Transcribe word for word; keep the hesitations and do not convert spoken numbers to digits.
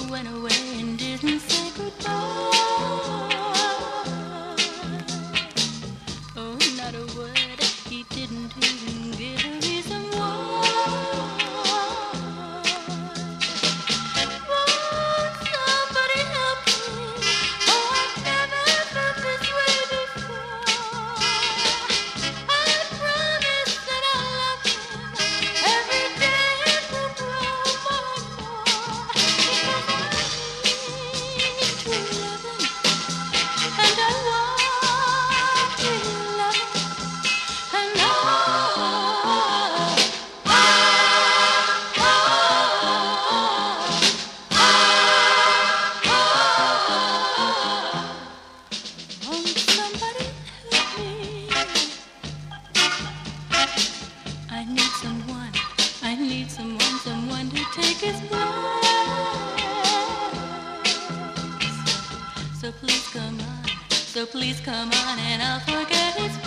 went away and didn't say goodbye. Oh, not a word, he didn't even give a reason why. Won't somebody help me? Oh, I've never felt this way before. I promise that I'll love him every day. It will grow more and more because I need true loving and I want real loving and I, won't somebody help me? I need someone, I need someone, someone to take his place. So please come on, so please come on and I'll forget his